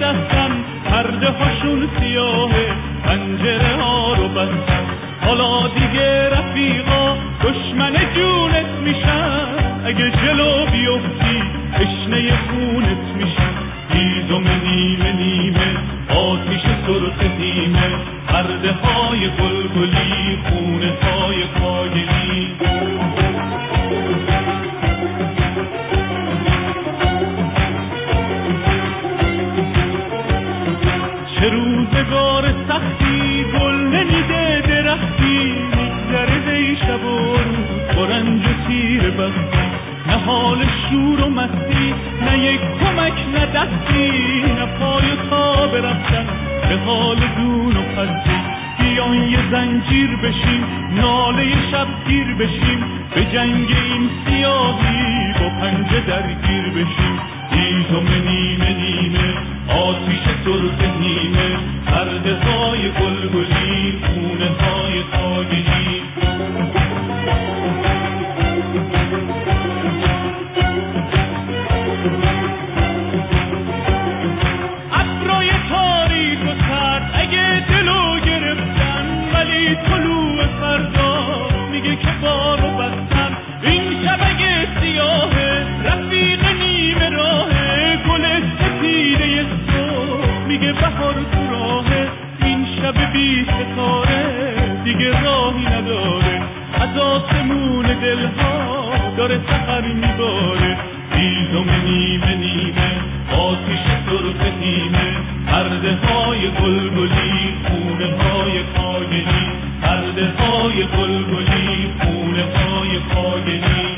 دستن، پرده هاشون سیاهه، پنجره ها رو بستن. حالا دیگه رفیقا دشمن جونت میشن، اگه جلو بیفتی تشنه خونت میشن. هیزم نیمه نیمه آتیش سرخ نیمه، پرده های گلگلی، خونه های کاگلی. چه روزگار سختی، گل نمیده درختی، میگذره دی شب و روز با رنج و تیر بختی. نه حال شور و مستی، نه یک کمک نه دستی، نه پای تا برفتن به حال دون و پستی. بیان یه زنجیر بشیم، ناله شب گیر بشیم، به جنگ این سیاهی با پنجه درگیر بشیم. هیزم نیمه نیمه آتیش سرخ نیمه، پرده های گلگلی، خونه های کاگلی. ابرای تاریک و سرد اگه دلو گرفتن، ولی طلوع فردا میگه که بارو بستن. این شب اگه سیاهه، رفیق نیمه راهه، گل سپیده صبح میگه بهار تو راهه. این شب بی ستاره دیگه راهی نداره، از آسمون دلها داره سحر میباره. هیزم نیمه نیمه آتیش سرخ نیمه، پرده های گلگلی، خونه های کاگلی. پرده های گلگلی، خونه های کاگلی.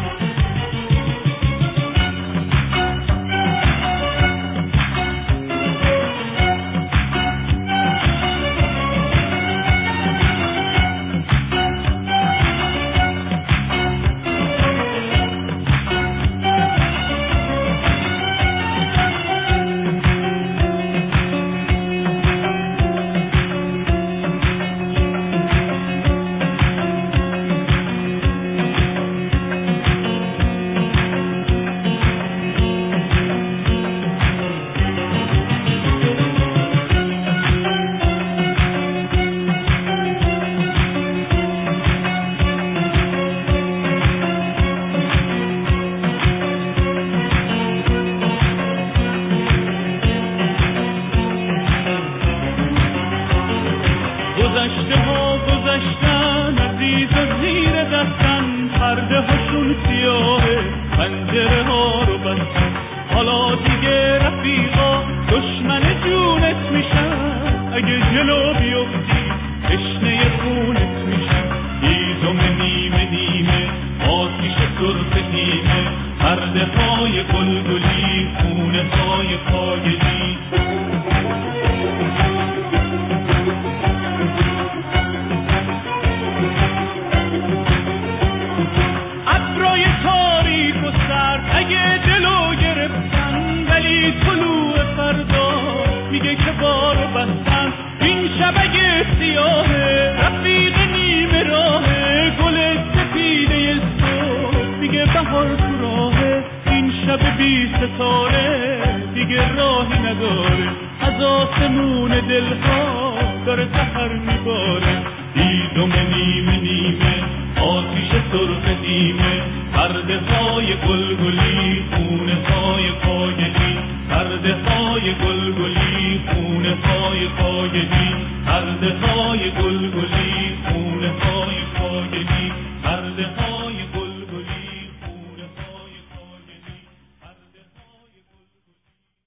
گذشته ها گذشتن، عزیز زیر دستن، پرده هاشون سیاهه، پنجره ها رو بستن. حالا دیگه رفیقا دشمن جونت میشن، اگه جلو بیفتی تشنه خونت میشن. هیزم نیمه نیمه آتیش سرخ نیمه، پرده های گلگلی، خونه های کاگلی. اگه دلو گرفتن، ولی طلوع فردا میگه که بارو بستن. این شب اگه سیاهه، رفیق نیمه راهه، گل سپیده صبح میگه بهار تو راهه. این شب بی ستاره دیگه راهی نداره، از آسمون دلها داره سحر میباره. هیزم نیمه نیمه آتیش سرخ نیمه، پرده های گلگلی، خونه های کاگلی. پرده های گلگلی، خونه های کاگلی.